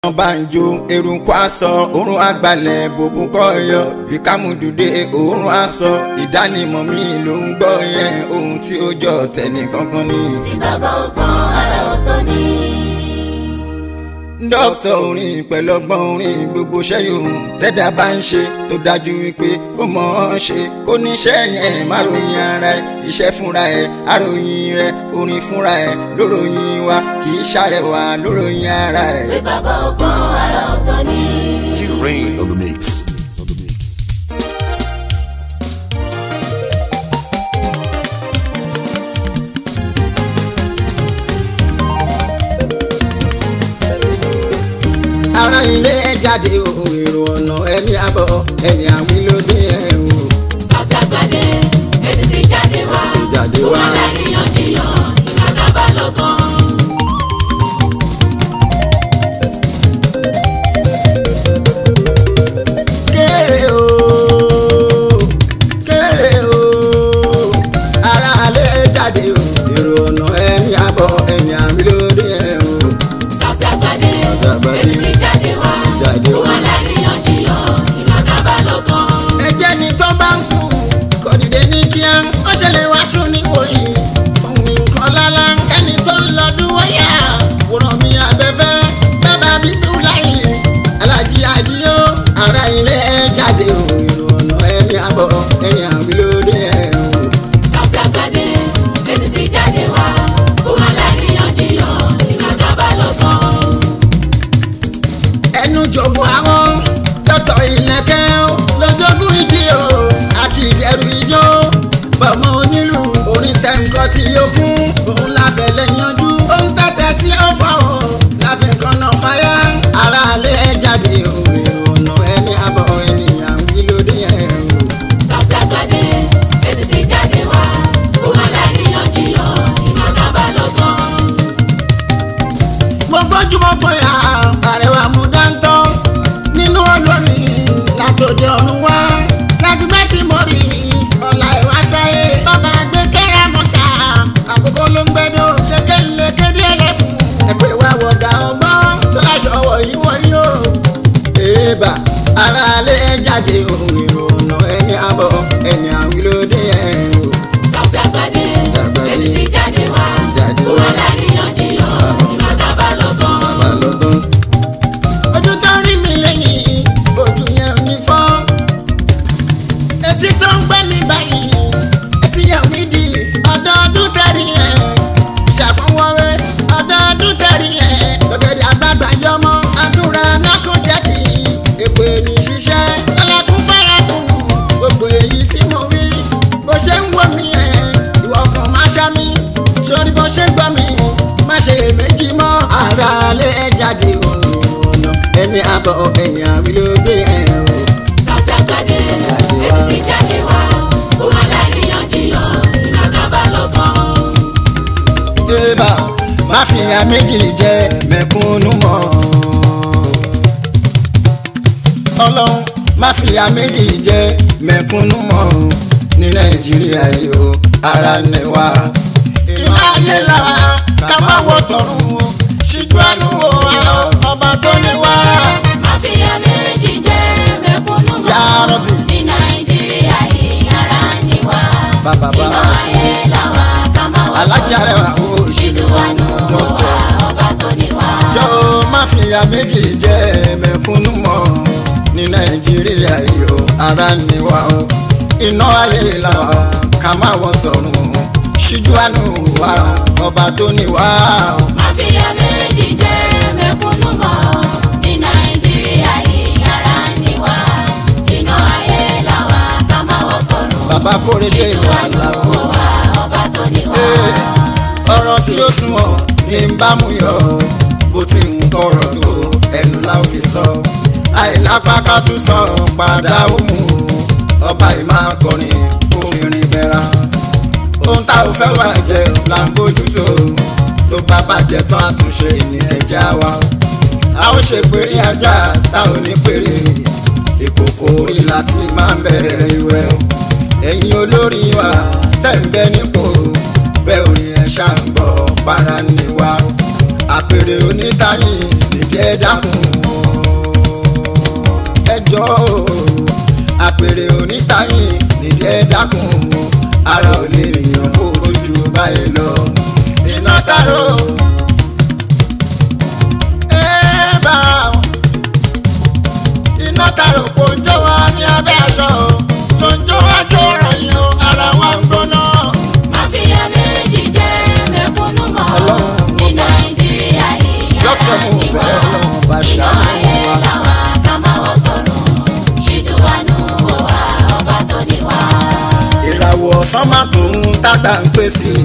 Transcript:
banjo eruku aṣọ òórùn àgbàlẹ̀ bòbú kọyọ bí kámúdùdé òórùn aṣọ ìdánimọ̀ mi ló ń gbọ́ yẹn ohun tí ó jọ tẹ̀lé kankan ni. tí bàbá ọgbọ́n ara ọ̀tọ̀ ni. dókítà orin pẹ̀lú ọgbọ́n orin gbogbo ṣẹ́yìn tẹ́dá bá ń ṣe tó dájú wípé ó mọ̀ ọ́n ṣe kó níṣẹ́ yẹn má ròyìn ara ẹ̀ iṣẹ́ fúnra ẹ̀ àròyìn rẹ̀ orin fúnra ẹ̀ lóròyìn wa kì í ṣàrẹwà lóròyìn ara ẹ̀. pé bàbá ọgbọ́n ara ọ̀tọ̀ ni. T-Rain on the mix. ara ilé ẹ jáde o èrò ọ̀nà ẹni àbọ̀ ẹni àwí ló dé ẹ o. Sauty Agbade ètò ti jáde wá ó wà láríyànjiyàn ìgbà tá a bá lọ tán. kéré o kéré o ara ilé ẹ jáde o èrò ọ̀nà ẹni àbọ̀ ẹni àwí ló dé ẹ o. Sauty Agbade ètò ti jáde wá ó wà láríyànjiyàn ìgbà tá a bá lọ tán. ẹjẹ́ ni tó bá ń sùn kò dìde ní kíá ó ṣẹlẹ̀ wá sùn níwòyí òun nǹkan lálá ẹni tó ń lọ dúró yá wòrán mi abẹ́fẹ́ dábàá bíbú láyé alájí àdíyó ara ilé ẹ jáde o èrò ọ̀nà ẹni àbọ̀ ẹni àwí lóde ẹ o. Sauty Agbade ètò ti jáde wá ó wà láríyànjiyàn ìgbà tá a bá lọ tán. ẹnu jogún àwọn dọ́tọ̀ ìlẹ̀kẹ́ lójógún ìdí o àti ìdẹ̀rù ijó bọ̀mọ onílù orin tẹ̀ǹkọ́ tí ó kún òun láfẹ́ lẹ́yìnjú òun tẹ̀tẹ̀ tí ó fọ́ o láfẹ́ kan náà fáyà ara alẹ́ ẹ jáde o èrò ọ̀nà ẹni àbọ̀ ènìyàn wí lóde ẹ̀ o. Sauty Agbade ètò ti jáde wá ó wà láríyànjiyàn ìgbà tá a bá lọ tán. mo gbójú mọ́ pé àrẹwà mú dáńtọ́ nínú olórin látòdì ọ̀run wá lágbègbè tí mo rí ọ̀la ìwá sáyé bàbá gbé kẹ́rẹ́ mọ́ta àkókò ló ń gbẹ́dọ̀ kékeré kéde ẹlẹ́fun ẹgbẹ́ wa wọ̀gá ọgbọ́n tó láṣọ wọ̀nyí wọ̀nyí o. èèbà ara alẹ́ ẹ jáde ohun èrò ọ̀nà ẹni àbọ̀ ẹni àwílódé ẹ̀ o. Sauty Agbade ètò ti jáde wá ó wà láríyànjiyàn ìgbà tá a bá lọ tán. bàbá lọ́dún. ojú tó ń rí mi lẹ́yìn ojú yẹn ò ní fọ́. etí tó ń gbẹ́ mi báyìí etí yẹn ò ní di ọdọọdún tẹ̀rí ẹ̀. ìṣàkóńwọ́wé ọdọọdún tẹ̀rí ẹ̀. lọ́gẹ̀dẹ̀ àgbàgbà yọmọ àdúrà nákùn jẹ́bi. èpè ní ṣiṣẹ́ lọ́lákùn fẹ́rẹ̀kùn. gbogbo èyí tí mo wí bó ṣe ń wò mí ẹ̀ ìwọ kan má ṣá mi. sórí bó ṣe gbọ́ mi má ṣe méjì mọ́ ara alẹ́ ẹ jáde òun ọ̀nà ẹni àbọ̀ ẹ̀yìn àwílódé ẹ̀ o. Sauty Agbade ètò ti jáde wá ó wà láríyànjiyàn ìgbà tá a bá lọ tán. débà má fi ìyá méjì jẹ mẹ̀kúnnù mọ́. ọlọ́run má fi ìyá méjì jẹ mẹ̀kúnnù mọ́ ní nàìjíríà yìí o ara nẹ̀ wá. iná ayé làwa ká má wọ tọ̀run o ṣíjú àánú wo ọba tó ní wá. Mafia méjì jẹ́ mẹ̀kúnnù Ya mọ́ Rabbi. ní Nàìjíríà yìí ara ni wá. Bàbá bá iná a ti ayé làwa ká má wọ alájà rẹ̀ wá o ṣíjú àánú wa ọba tó ní wá. jọ má fi ìyá méjì jẹ mẹ̀kúnnù mọ́ ní nàìjíríà yìí o ara ni wá o iná ayé làwa ká má wọ tọ̀run o ṣíjú àánú wa ọba tó ní wá o. Mafia méjì jẹ́ mẹ̀kúnnù mọ́ ní Nàìjíríà yìí ara ni wá. iná ayé làwa ká má wọ tọ̀run bàbá kórèdé ṣíjú ìwà àánú làwọn. wa ọba tó ní wá. ọ̀rọ̀ tí ó sunwọ̀n ní ń bá mú yọ bó ti ń tọrọ tó ẹnu láwọn fi sọ àìlápá ká tún sọ padà ó mú ọba ìmọ̀ akọrin kó fi rìn bẹ́ra ohun tá ò fẹ́ wà jẹ́ là ń bójú tó tó bá bàjẹ́ tán àtúnṣe ní ẹja wa a ó ṣe péré ajá tá ò ní péré ìkòkò orí láti máa ń bẹ̀rẹ̀ ìwẹ̀ ẹ̀yin olórí wa tẹ̀ ń bẹ nípò bẹ́ẹ̀ orin ẹ̀ ṣàǹgbọ̀ para ni wa àpèrè onítàyìn níjẹ́ dákun ẹjọ́ àpèrè onítàyìn níjẹ́ dákun ara ò lè yàn kó tójú báyìí lọ iná tààrọ bá iná tààrọ kò ń jó wa ní abẹ́ aṣọ tó ń jó wá jó ròyìn o ara wa ń gbóná. Mafia méjì jẹ́ mẹ̀kúnnù mọ́ ní Nàìjíríà yìí ara ni wá. Iná ayé làwa ká máa wọ́ tọ̀run ṣíjú wa nù wò wá ọba tó ní wá. ìràwọ̀ ọ̀sán máa tó ń tàgbà ń pè sí